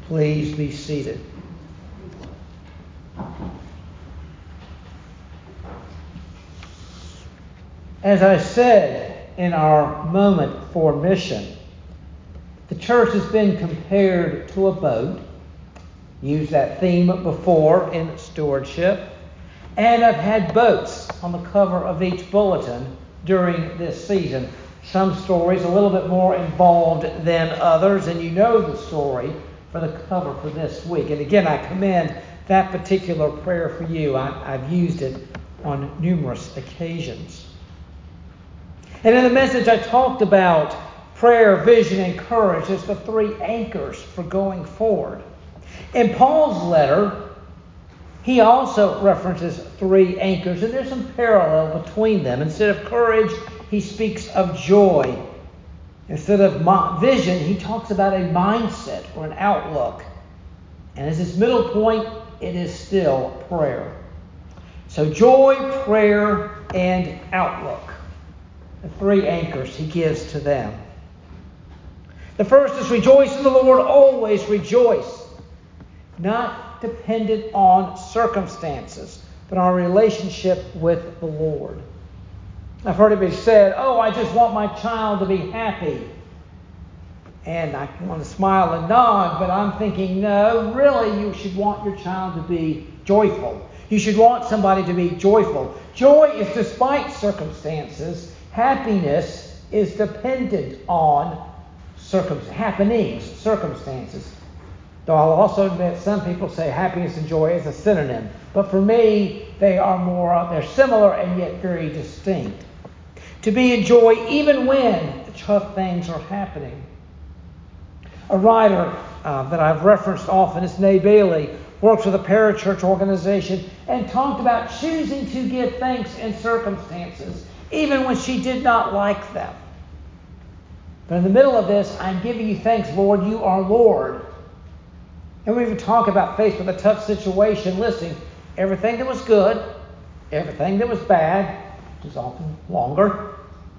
Please be seated. As I said in our moment for mission, the church has been compared to a boat. Used that theme before in stewardship. And I've had boats on the cover of each bulletin during this season. Some stories a little bit more involved than others, and you know the story for the cover for this week. And again, I commend that particular prayer for you. I've used it on numerous occasions. And in the message, I talked about prayer, vision, and courage as the three anchors for going forward. In Paul's letter, he also references three anchors, and there's some parallel between them. Instead of courage, he speaks of joy. Instead of vision, he talks about a mindset or an outlook. And as his middle point, it is still prayer. So joy, prayer, and outlook. The three anchors he gives to them. The first is rejoice in the Lord, always rejoice. Not dependent on circumstances, but our relationship with the Lord. I've heard it be said, I just want my child to be happy. And I want to smile and nod, but I'm thinking, no, really you should want your child to be joyful. You should want somebody to be joyful. Joy is despite circumstances. Happiness is dependent on circumstances. Though I'll also admit some people say happiness and joy is a synonym. But for me, they're similar and yet very distinct. To be in joy even when tough things are happening. A writer that I've referenced often is Nay Bailey, works with a parachurch organization, and talked about choosing to give thanks in circumstances, even when she did not like them. But in the middle of this, I'm giving you thanks, Lord, you are Lord. And we even talk about faced with a tough situation, listing everything that was good, everything that was bad, which is often longer.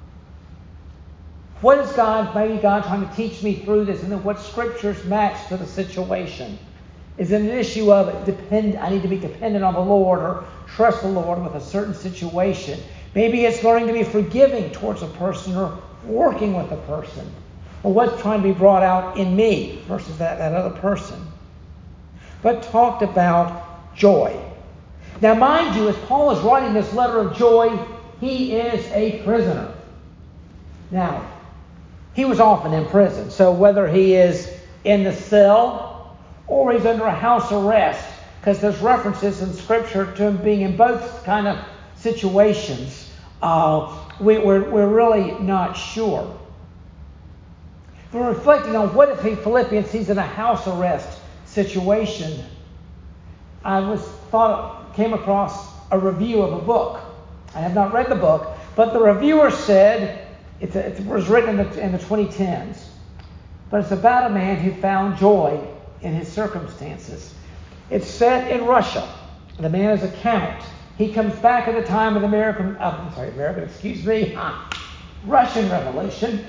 What is maybe God trying to teach me through this? And then what scriptures match to the situation? Is it an issue of I need to be dependent on the Lord or trust the Lord with a certain situation? Maybe it's learning to be forgiving towards a person or working with a person. Or what's trying to be brought out in me versus that other person. But talked about joy. Now, mind you, as Paul is writing this letter of joy, he is a prisoner. Now, he was often in prison. So whether he is in the cell or he's under a house arrest, because there's references in Scripture to him being in both kind of situations, we're really not sure. We're reflecting on what if Philippians, he's in a house arrest situation. I came across a review of a book. I have not read the book, but the reviewer said it was written in the 2010s. But it's about a man who found joy in his circumstances. It's set in Russia. The man is a count. He comes back at the time of the Russian Revolution,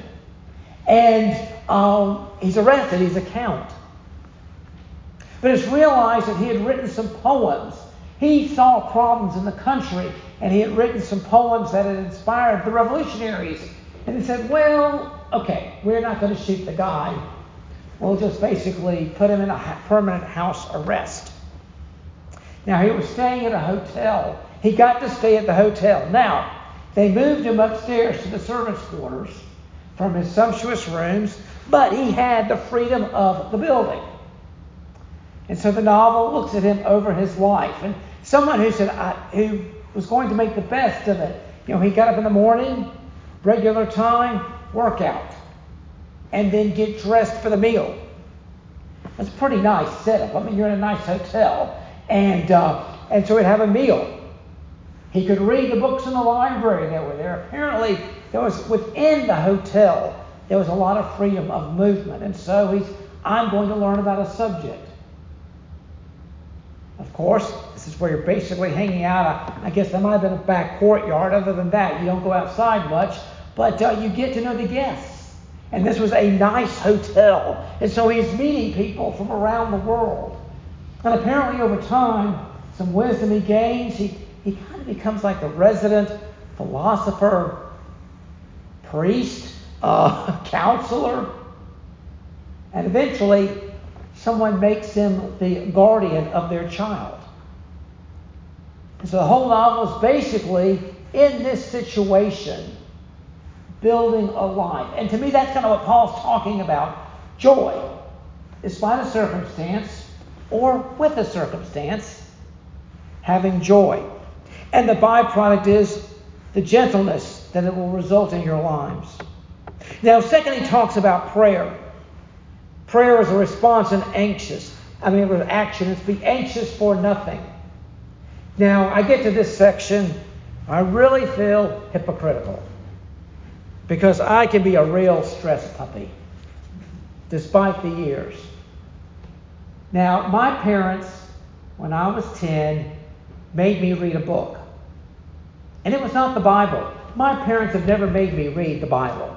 and he's arrested. He's a count. But it's realized that he had written some poems. He saw problems in the country, and he had written some poems that had inspired the revolutionaries. And he said, we're not going to shoot the guy. We'll just basically put him in a permanent house arrest. Now, he was staying at a hotel. He got to stay at the hotel. Now, they moved him upstairs to the servants' quarters from his sumptuous rooms, but he had the freedom of the building. And so the novel looks at him over his life. And someone who was going to make the best of it. He got up in the morning, regular time, workout, and then get dressed for the meal. That's a pretty nice setup. You're in a nice hotel. And so he'd have a meal. He could read the books in the library that were there. Apparently, within the hotel, there was a lot of freedom of movement. And so I'm going to learn about a subject. Of course, this is where you're basically hanging out. I guess there might have been a back courtyard. Other than that, you don't go outside much. But you get to know the guests. And this was a nice hotel. And so he's meeting people from around the world. And apparently over time, some wisdom he gains, he kind of becomes like the resident philosopher, priest, counselor. And eventually, someone makes him the guardian of their child. And so the whole novel is basically in this situation, building a life. And to me, that's kind of what Paul's talking about. Joy, despite a circumstance or with a circumstance, having joy. And the byproduct is the gentleness that it will result in your lives. Now, second, he talks about prayer. Prayer is a response with action. It's be anxious for nothing. Now, I get to this section, I really feel hypocritical. Because I can be a real stress puppy, despite the years. Now, my parents, when I was 10, made me read a book. And it was not the Bible. My parents have never made me read the Bible.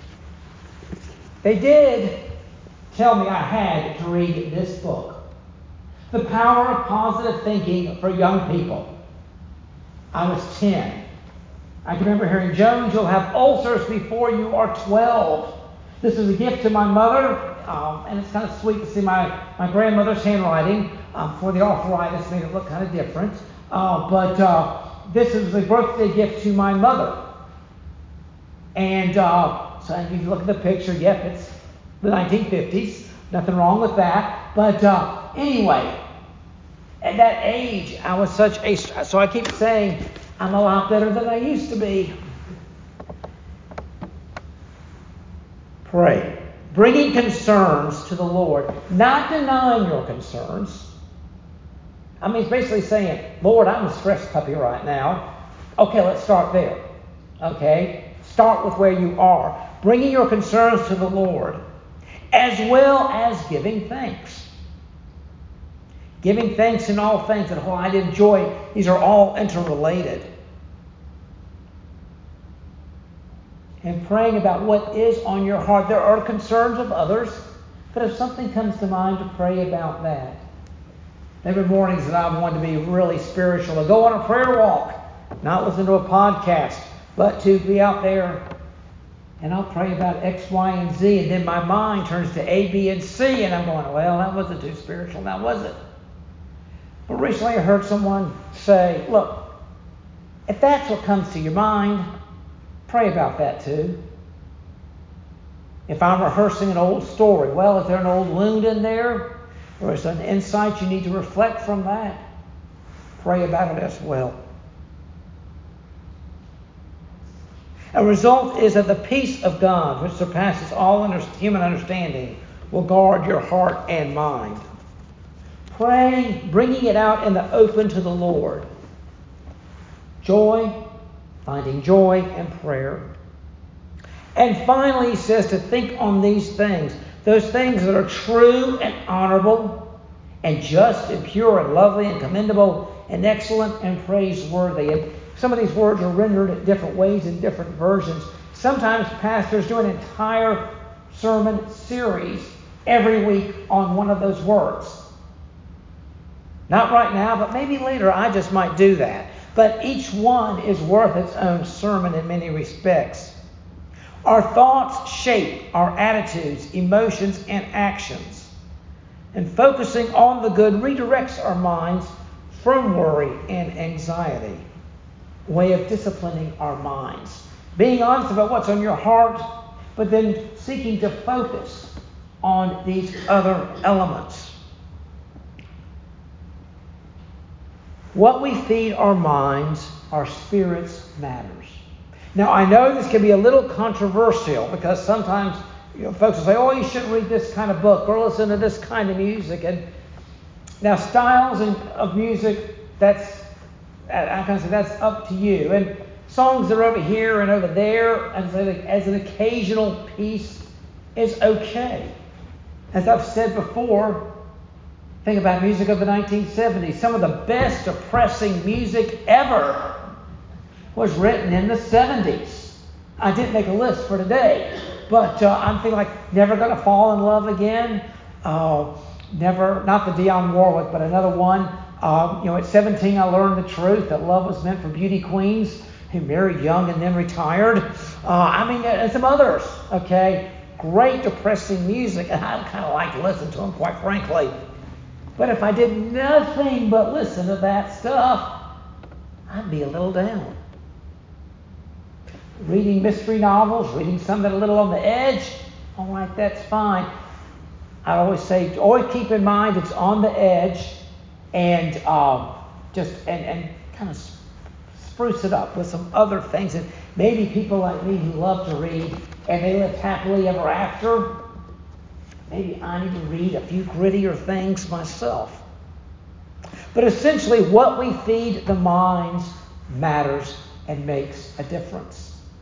They did tell me I had to read this book, The Power of Positive Thinking for Young People. I was 10. I can remember hearing, Jones, you'll have ulcers before you are 12. This is a gift to my mother, and it's kind of sweet to see my grandmother's handwriting. For the arthritis made it look kind of different. But this is a birthday gift to my mother. And so if you look at the picture, yep, it's the 1950s. Nothing wrong with that. But anyway, at that age, I was so I keep saying, I'm a lot better than I used to be. Pray. Bringing concerns to the Lord. Not denying your concerns. I mean, it's basically saying, Lord, I'm a stress puppy right now. Okay, let's start there. Okay? Start with where you are. Bringing your concerns to the Lord. As well as giving thanks. Giving thanks in all things. And I enjoy, these are all interrelated. And praying about what is on your heart. There are concerns of others, but if something comes to mind, to pray about that. There were mornings that I wanted to be really spiritual, to go on a prayer walk, not listen to a podcast, but to be out there and I'll pray about X, Y, and Z, and then my mind turns to A, B, and C, and I'm going, well, that wasn't too spiritual, now was it? But recently I heard someone say, look, if that's what comes to your mind, pray about that too. If I'm rehearsing an old story, well, is there an old wound in there? Or is there an insight you need to reflect from that? Pray about it as well. A result is that the peace of God, which surpasses all human understanding, will guard your heart and mind. Praying, bringing it out in the open to the Lord. Joy, finding joy in prayer. And finally, he says to think on these things. Those things that are true and honorable and just and pure and lovely and commendable and excellent and praiseworthy. And some of these words are rendered in different ways in different versions. Sometimes pastors do an entire sermon series every week on one of those words. Not right now, but maybe later I just might do that. But each one is worth its own sermon in many respects. Our thoughts shape our attitudes, emotions, and actions. And focusing on the good redirects our minds from worry and anxiety. A way of disciplining our minds. Being honest about what's on your heart, but then seeking to focus on these other elements. What we feed our minds, our spirits matters. Now, I know this can be a little controversial because sometimes folks will say, oh, you shouldn't read this kind of book or listen to this kind of music. And now, styles of music, that's up to you. And songs that are over here and over there as an occasional piece is okay. As I've said before, think about music of the 1970s. Some of the best depressing music ever was written in the 70s. I didn't make a list for today, But I'm thinking like Never Gonna Fall in Love Again. Never, not the Dionne Warwick, but another one. At 17 I learned the truth that love was meant for beauty queens who married young and then retired. And some others, okay? Great depressing music, and I kind of like to listen to them, quite frankly. But if I did nothing but listen to that stuff, I'd be a little down. Reading mystery novels, reading something a little on the edge, all right, that's fine. I always say, always keep in mind it's on the edge, and and kind of spruce it up with some other things. And maybe people like me who love to read and they live happily ever after, maybe I need to read a few grittier things myself. But essentially, what we feed the minds matters and makes a difference.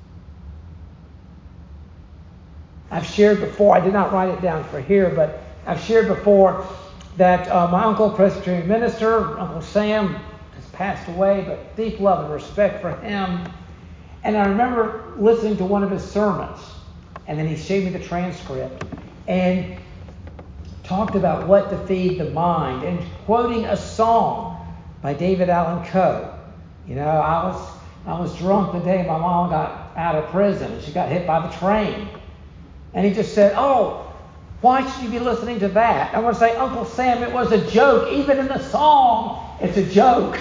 I've shared before, I did not write it down for here, but I've shared before that my uncle, Presbyterian minister, Uncle Sam, has passed away, but deep love and respect for him. And I remember listening to one of his sermons, and then he showed me the transcript, and talked about what to feed the mind, and quoting a song by David Allan Coe. I was drunk the day my mom got out of prison, and she got hit by the train. And he just said, why should you be listening to that? I want to say, Uncle Sam, it was a joke. Even in the song, it's a joke.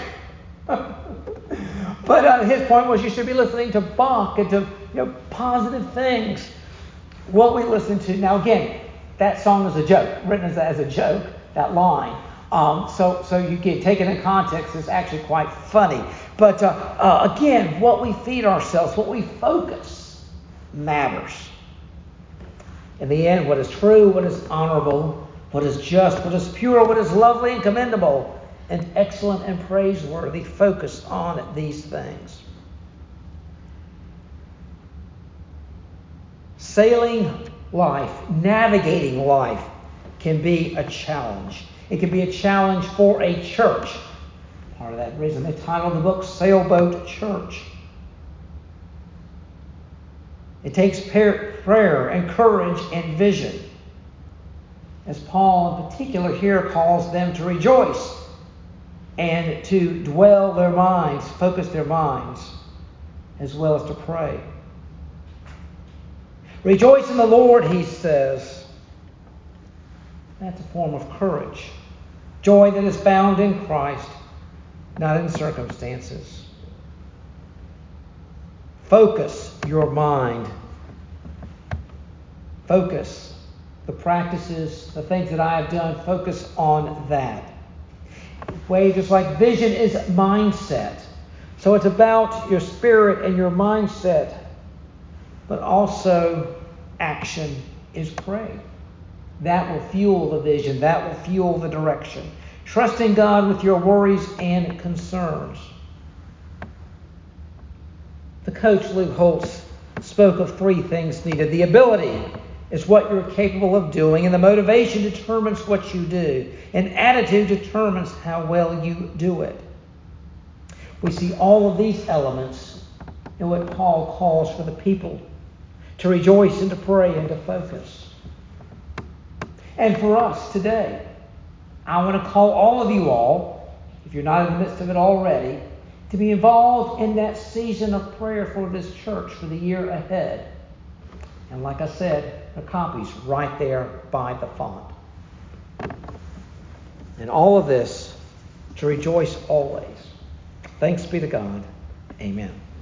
But his point was you should be listening to Bach and to positive things. What we listen to, now again, that song is a joke, written as a joke, that line. So you can take it in context, it's actually quite funny. But again, what we feed ourselves, what we focus, matters. In the end, what is true, what is honorable, what is just, what is pure, what is lovely and commendable, and excellent and praiseworthy, focus on these things. Sailing life, navigating life, can be a challenge. It can be a challenge for a church. Part of that reason they titled the book Sailboat Church. It takes prayer and courage and vision. As Paul in particular here calls them to rejoice and to dwell their minds, focus their minds, as well as to pray. Rejoice in the Lord, he says. That's a form of courage. Joy that is found in Christ, not in circumstances. Focus your mind. Focus the practices, the things that I have done. Focus on that. Way just like vision is mindset. So it's about your spirit and your mindset, but also action is pray. That will fuel the vision. That will fuel the direction. Trusting God with your worries and concerns. The coach Lou Holtz spoke of 3 things needed. The ability is what you're capable of doing, and the motivation determines what you do, and attitude determines how well you do it. We see all of these elements in what Paul calls for the people to rejoice and to pray and to focus. And for us today, I want to call all of you all, if you're not in the midst of it already, to be involved in that season of prayer for this church for the year ahead. And like I said, the copy's right there by the font. And all of this to rejoice always. Thanks be to God. Amen.